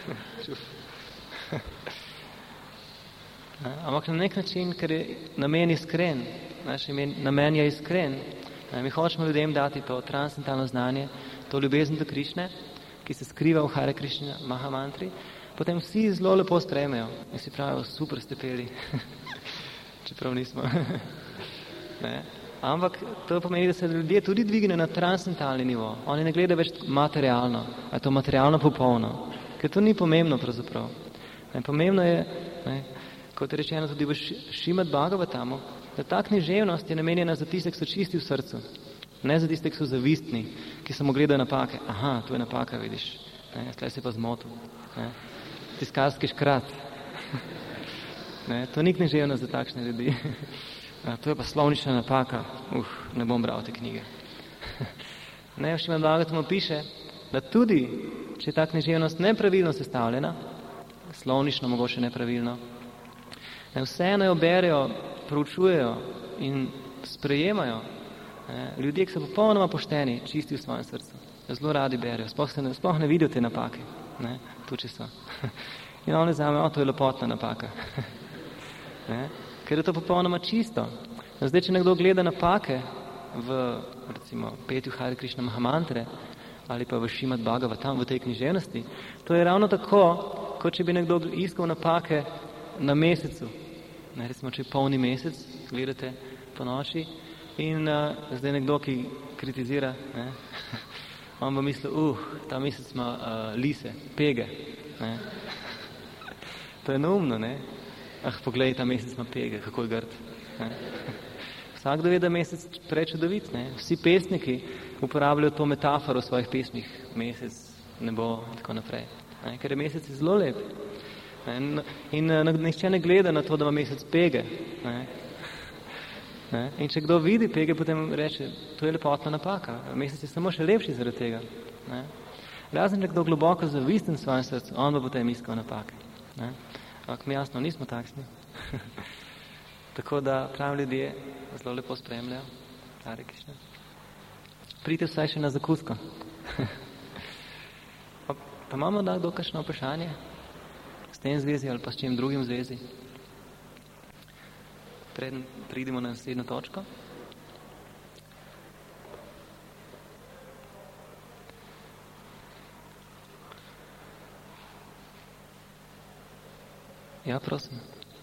Ampak na nek način, ker je namen iskren, naš namen je iskren, mi hočemo ljudem dati to transcendentalno znanje, to ljubezen do Krišne, ki se skriva v Hare Krišna Mahamantri, potem vsi zelo lepo sprejmejo in si pravijo, super ste peli, čeprav nismo. Ne? Ampak to pomeni, da se ljudje tudi dvigne na transcendentalni nivo. Oni ne gledajo več materialno, a je to materialno popolno, ker to ni pomembno pravzaprav. Pomembno je, ne, kot je rečeno tudi v Šrimad Bhagavatamu, da ta književnost je namenjena za tiste, ki so čisti v srcu, ne za tiste, ki so zavistni, ki samo gledajo napake. Aha, tu je napaka, vidiš, ne, tlej se pa zmotil. Ne. Tiskarski škrat. Ne, to ni književnost za takšne ljudi. To je pa slovnična napaka. Ne bom bral te knjige. Ne, v Šrimad Bhagavatamu piše, da tudi, če je ta književnost nepravilno sestavljena, slovnično mogoče nepravilno, vseeno jo berejo, proučujejo in sprejemajo. Ljudje, ki so popolnoma pošteni, čisti v svojem srcu, zelo radi berejo, sploh ne vidijo te napake, ne, tu če so. In oni zamejo, to je lepotna napaka. Ne, ker je to popolnoma čisto. Zdaj, če nekdo gleda napake v, recimo, petju Hare Krišna Mahamantre ali pa v Šrimad Bhagavatam, v tej književnosti, to je ravno tako, kot če bi nekdo iskal napake na mesecu. Ne, recimo, če je polni mesec, gledate po noči in zdaj nekdo, ki kritizira, ne, on bo mislil, ta mesec ima lise, pege. Ne. To je neumno, ne? Poglej, ta mesec ima pege, kako je grd. Ne. Vsakdo ve, da mesec prečudovit, ne? Vsi pesniki uporabljajo to metaforo v svojih pesmih, mesec, nebo in tako naprej. Ne. Ker je mesec zelo lep. In nihče ne gleda na to, da ima mesec pege. Ne? Ne? In če kdo vidi pege, potem reče, to je lepotna napaka. Mesec je samo še lepši zaradi tega. Ne? Razen, če kdo globoko zavisten v svojem srcu, on bo potem iskal napake. Ne? Ampak mi jasno nismo takšni. Tako da pravi ljudje zelo lepo spremljajo. Hare Krišna. Pridite vsaj še na zakusko. Pa imamo da kdo kakšno vprašanje? S tem zvezi ali pa s čim drugim zvezi? preden pridemo na naslednjo točko. Ja, prosim.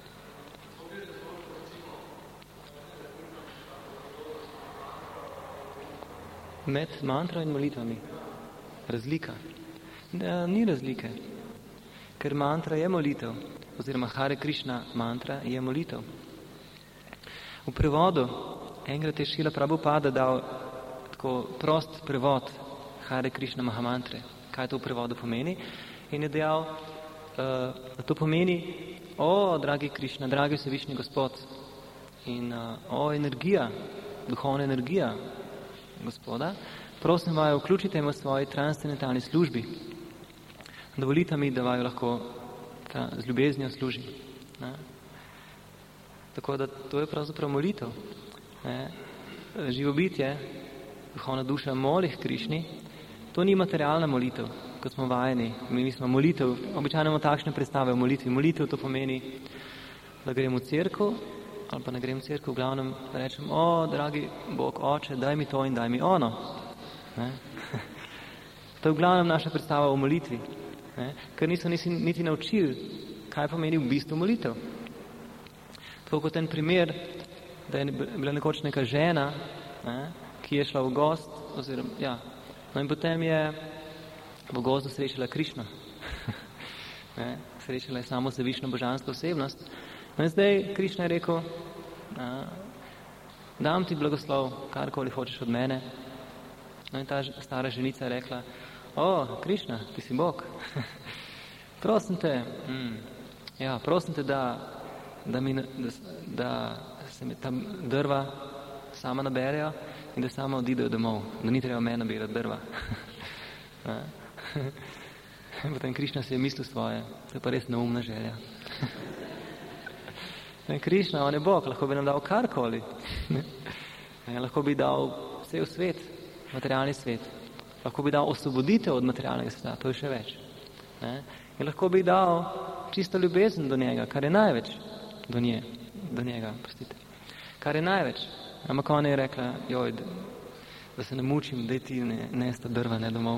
Med mantro in molitvami. Razlika. Ni razlike. Ker mantra je molitev, oziroma Hare Krishna mantra je molitev. V prevodu, enkrat je Šrila Prabhupada dal tako prost prevod Hare Krishna Mahamantre. Kaj to v prevodu pomeni? In je dejal, da to pomeni, dragi Krishna, dragi Vsevišnji Gospod, in energija, duhovna energija Gospoda, prosim vaju, vključite v svoji transcendentalni službi. Dovolite mi, da vaju lahko z ljubeznijo služim. Ne? Tako da to je pravzaprav molitev. Ne? Živobitje, duhovna duša molih Krišni, to ni materialna molitev, kot smo vajeni. Mi smo molitev, običajno imamo takšne predstave o molitvi. Molitev to pomeni, da grem v cerkev, ali pa ne grem v cerkev, v glavnem rečem, dragi Bog, Oče, daj mi to in daj mi ono. Ne? To je v glavnem naša predstava o molitvi. Ne? Ker niso niti naučili, kaj pomeni v bistvu molitev. Tako kot en primer, da je bila nekoč neka žena, ki je šla v gost, no in potem je v gozdu srečala Krišno. Srečala je samo Vsevišnjo božansko osebnost. No in zdaj Krišna je rekel, dam ti blagoslov, karkoli hočeš od mene. No in ta stara ženica je rekla, Krišna, ti si Bog. Prosim te, da se mi tam drva sama naberejo in da sama odidejo domov, da ni treba meni nabirati drva. Potem Krišna si je mislil svoje, to je pa res neumna želja. Krišna, on je Bog, lahko bi nam dal karkoli. Lahko bi dal vse v svet, materialni svet. Lahko bi dal osvoboditev od materialnega sveta, to je še več. In lahko bi dal čisto ljubezen do njega, kar je največ do njega, prostite. Kar je največ. Ampak ona je rekla, da se ne mučim, daj ti nesta drva, ne domov.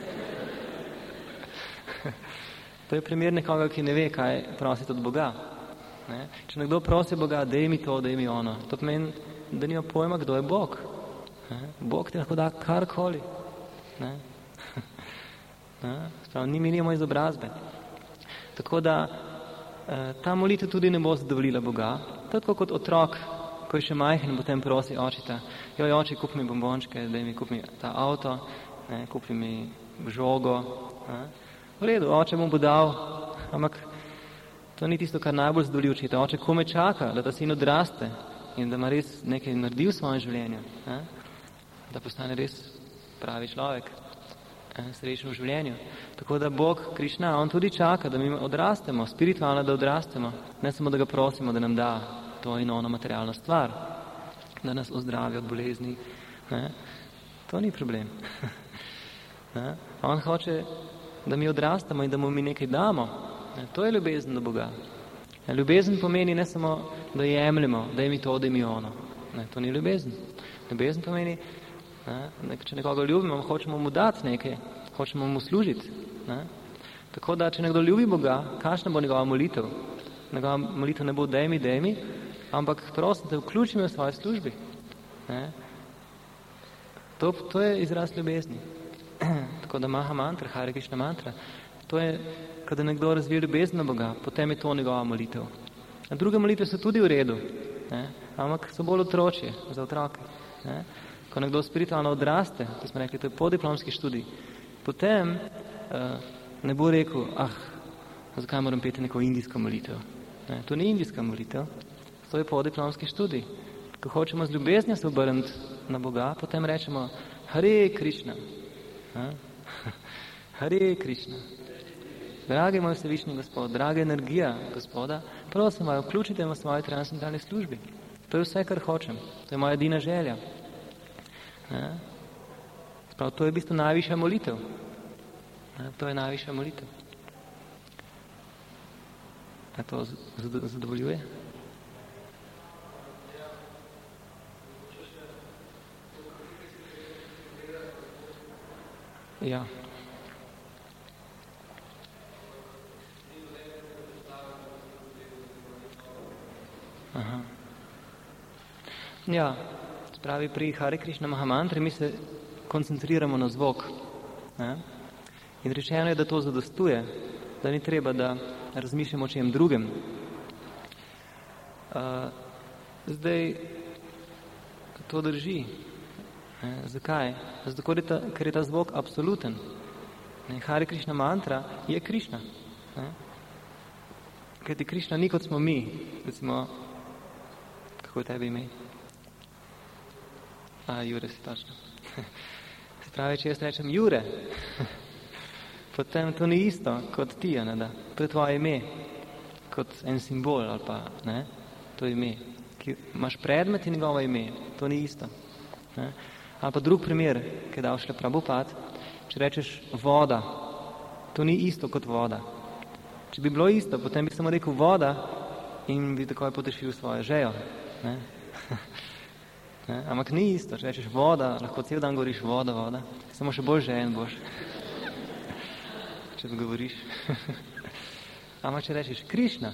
To je primer nekoga, ki ne ve, kaj prositi od Boga. Ne? Če nekdo prosi Boga, daj mi to, daj mi ono, to pomeni, da nima pojma, kdo je Bog. Bog ti lahko da karkoli. Mi nimamo izobrazbe. Tako da ta molitev tudi ne bo zadovoljila Boga. Tako kot otrok, ko je še majhen, potem prosi očeta, oče, kupi mi bombončke, daj mi kupi ta avto, kupi mi žogo. V redu, oče mu bo dal, ampak to ni tisto, kar najbolj zadovolji očeta. Oče kome čaka, da ta sin odraste in da ima res nekaj naredi v svojem življenju, da postane res pravi človek, srečen v življenju. Tako da Bog, Krišna, on tudi čaka, da mi odrastemo, spiritualno, da odrastemo, ne samo, da ga prosimo, da nam da to in ono materialno stvar, da nas ozdravi od bolezni. To ni problem. On hoče, da mi odrastamo in da mu mi nekaj damo. To je ljubezen do Boga. Ljubezen pomeni ne samo, da jemljemo, da je mi to, da je mi ono. To ni ljubezen. Ljubezen pomeni, če nekoga ljubimo, hočemo mu dati nekaj, hočemo mu služiti. Tako da, če nekdo ljubi Boga, kakšna bo njegova molitev? Njegova molitev ne bo daj mi, ampak prosim te, vključi me v svoje službi. To je izraz ljubezni. Tako da Maha mantra, Hare Krishna mantra, to je, kada nekdo razvije ljubezen na Boga, potem je to njegova molitev. Druge molitve so tudi v redu, ampak so bolj otročje, za otroke. Ko nekdo spiritualno odraste, to smo rekli, to je podiplomski študij, potem ne bo rekel, zakaj moram peti neko indijsko molitev. To ni indijska molitev, to je podiplomski študij. Ko hočemo z ljubeznjo se obrniti na Boga, potem rečemo Hare Krishna. Hare Krishna. Dragi moj Vsevišnji Gospod, draga energija Gospoda, prosim vaju, vključite v svoje transcendentalne službi. To je vse, kar hočem. To je moja edina želja. To je v bistvu najvišja molitev. To je najvišja molitev. A to zadovoljuje? Ja. Aha. Ja, spravi pri Hare Krishna Mahamantri mi se koncentriramo na zvok. Ne? In rečeno je, da to zadostuje, da ni treba, da razmišljamo o čem drugem. Zdaj, to drži. Zakaj? Zato, ker je ta zvok absoluten. Hare Krishna mantra je Krishna. Ker ti Krishna ni kot smo mi. Recimo, kako je tebi ime? Jure si točno. Se pravi, če jaz rečem Jure, potem to ni isto kot ti, ne, da? To je tvoje ime, kot en simbol ali pa, ne, to je ime. Ki imaš predmet in njegovo ime, to ni isto. Ne? Ali pa drug primer, ki je dal šle Prabhupada, če rečeš voda, to ni isto kot voda. Če bi bilo isto, potem bi samo rekel voda in bi takoj potešil svojo žejo. Ne? Ne? Ampak ni isto, če rečeš voda, lahko cel dan govoriš voda, voda, samo še bolj žejen boš, če govoriš. Ampak če rečeš Krishna,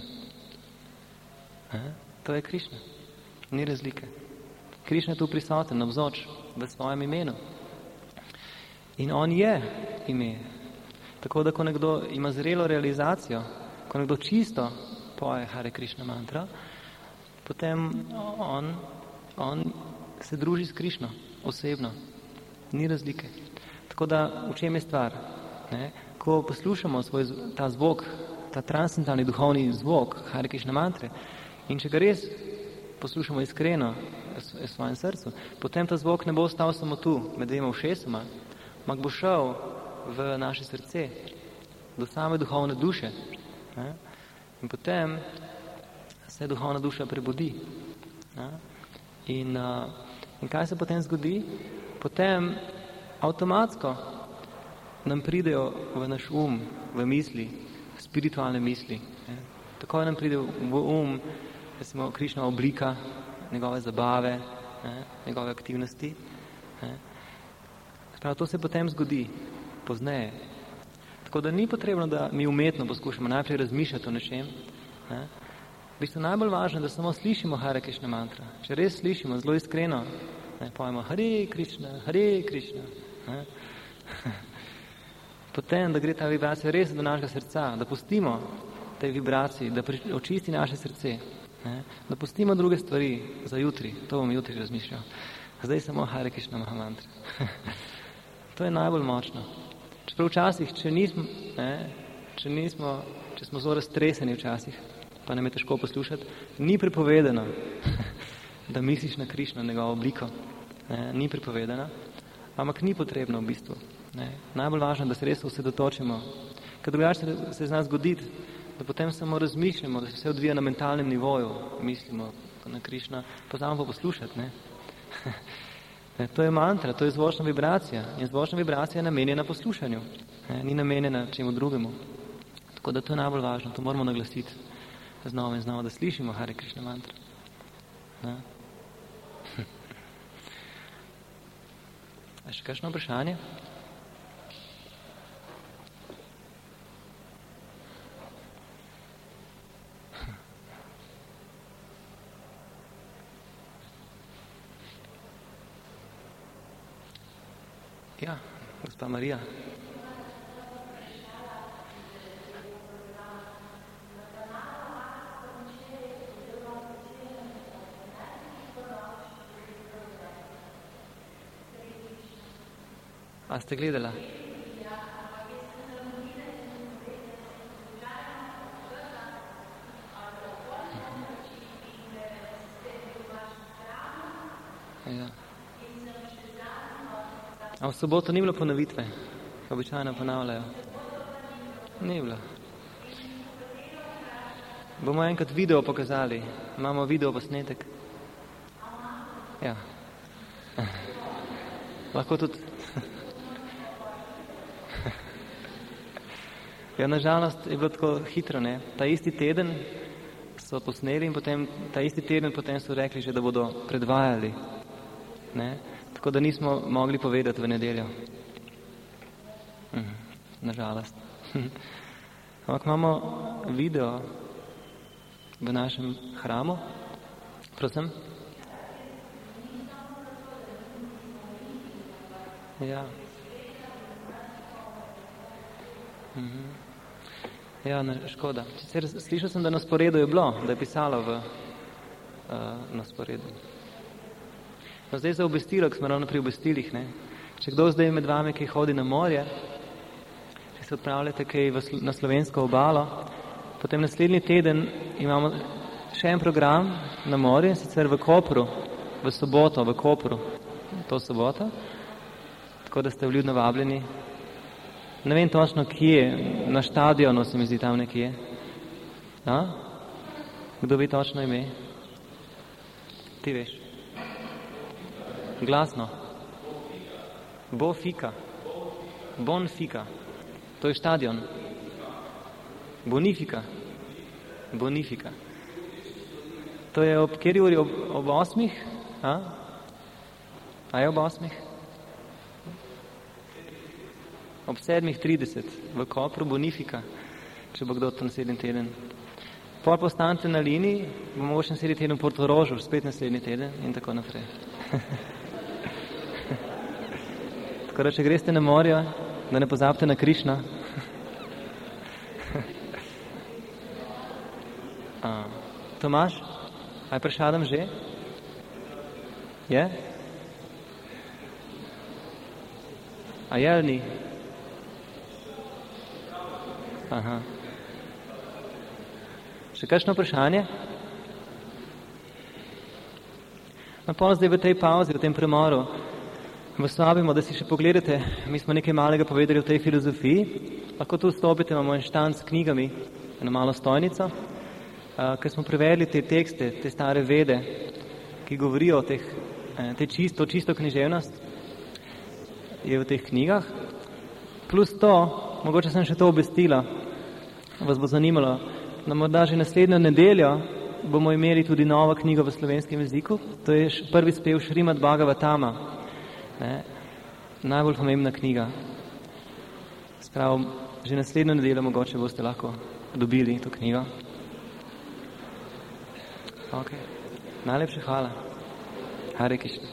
to je Krishna, ni razlike. Krishna je tu prisoten, navzoč, v svojem imenu. In on je ime. Tako da, ko nekdo ima zrelo realizacijo, ko nekdo čisto poje Hare Krishna mantra, potem on se druži s Krishno osebno. Ni razlike. Tako da, v čem je stvar? Ne? Ko poslušamo ta zvok, ta transcendentalni duhovni zvok Hare Krishna mantre, in če ga res poslušamo iskreno v svojem srcu, potem ta zvok ne bo ostal samo tu, med dvema ušesoma, ampak bo šel v naše srce, do same duhovne duše. Ne? In potem se duhovna duša prebudi. Ne? In kaj se potem zgodi? Potem avtomatsko nam pridejo v naš v misli, spiritualne misli. Ne? Takoj nam pride v recimo Krišnova oblika, njegove zabave, njegove aktivnosti. Prav, to se potem zgodi, pozneje. Tako da ni potrebno, da mi umetno poskušamo najprej razmišljati o nečem. V bistvu najbolj važno, da samo slišimo Hare Krishna mantra. Če res slišimo, zelo iskreno, pojmo Hare Krishna, Hare Krishna. Potem, da gre ta vibracija res do našega srca, da pustimo tej vibraciji, da očisti naše srce. Da pustimo druge stvari za jutri, to bom jutri razmišljal. Zdaj samo Hare Krishna Mahamantra. To je najbolj močno. Čeprav včasih, če smo zelo raztreseni včasih, pa nam je težko poslušati, ni prepovedano, da misliš na Krishno, njegovo obliko. Ni prepovedano, ampak ni potrebno v bistvu. Najbolj važno, da se res osredotočimo. Ker drugače se zna zgoditi, da potem samo razmišljamo, da se vse odvija na mentalnem nivoju, mislimo na Krishna, pa znamo pa poslušati. To je mantra, to je zvočna vibracija. In zvočna vibracija je namenjena poslušanju, ni namenjena čemu drugemu. Tako da to je najbolj važno, to moramo naglasiti znova in znova, da slišimo Hare Krishna mantra. A še kakšno vprašanje? Ja, gospa Marija. A ste gledala? Ja. A v soboto ni bilo ponovitve, ko običajno ponavljajo? Ni bilo. Bomo enkrat video pokazali. Imamo video posnetek. Ja. Lahko tudi. Ja, nažalost je bilo tako hitro, ne. Ta isti teden so posneli in potem ta isti teden potem so rekli že, da bodo predvajali. Ne. Tako da nismo mogli povedati v nedeljo. nažalost. Ampak imamo video v našem hramu. Prosim? Ja. Ja, škoda. Sicer slišal sem, da na sporedu je bilo, da je pisalo na sporedu. No, zdaj za obvestilo, ko smo ravno pri obvestilih, ne. Če kdo zdaj med vami, ki hodi na morje, če se odpravljate kaj na slovensko obalo, potem naslednji teden imamo še en program na morje, sicer v Kopru, v soboto, v Kopru, to soboto, tako da ste vljudno vabljeni. Ne vem točno kje, na štadionu se mi zdi tam nekje. A? Kdo ve točno ime? Ti veš. Glasno. Bonfika. To je štadion. Bonifika. To je ob kateri uri? Ob 8? A je ob 8? Ob 7:30 v Kopru Bonifika, če bo kdo to naslednji teden. Pol postanete na liniji, bomo še naslednji teden v Portorožu, spet naslednji teden in tako naprej. Tako da, če greste na morje, da ne pozabite na Krišna. Tomaž, a je prišel Adam že? Je? A je ali ni? Aha. Še kakšno vprašanje? No, pa zdaj v tej pauzi, v tem premoru, vas vabimo, da si še pogledate, mi smo nekaj malega povedali o tej filozofiji, lahko tu vstopite, imamo en štanc s knjigami, eno malo stojnico, ker smo prevedli te tekste, te stare vede, ki govorijo o čisto književnost, je v teh knjigah. Plus to, mogoče sem še to obvestila, vas bo zanimalo, da morda že naslednjo nedeljo bomo imeli tudi novo knjigo v slovenskem jeziku, to je prvi spev Šrimad Bhagavatama, najbolj pomembna knjiga. Sprav, že naslednjo nedeljo mogoče boste lahko dobili to knjigo. Ok, najlepša hvala. Hare Krishna.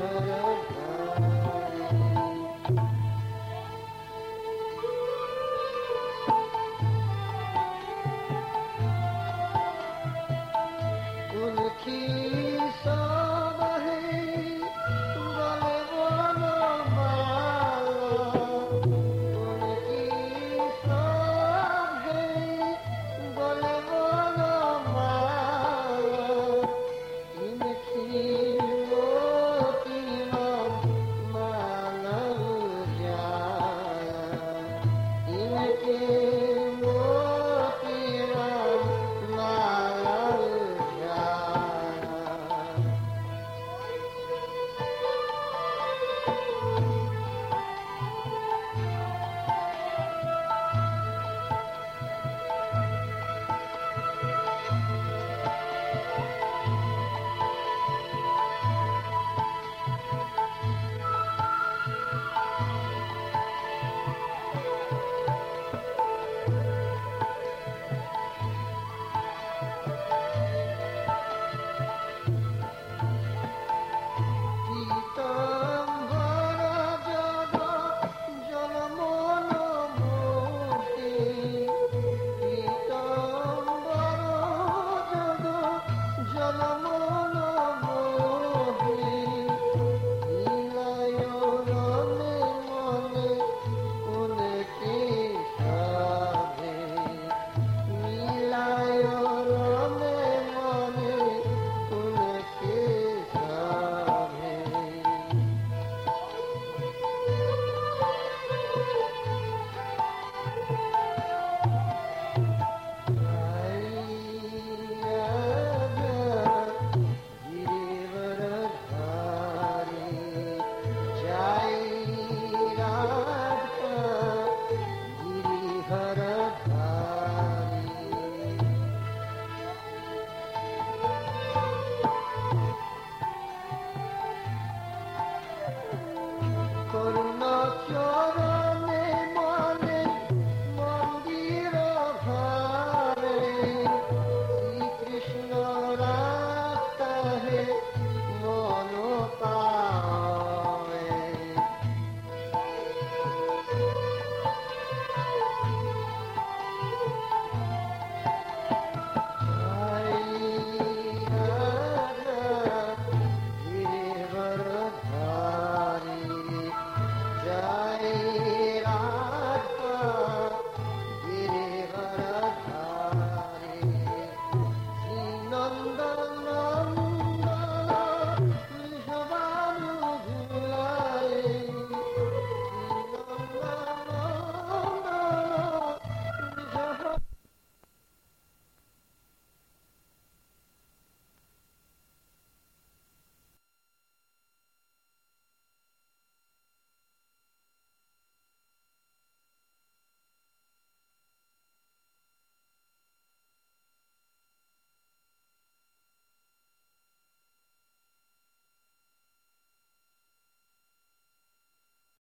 Bhagavad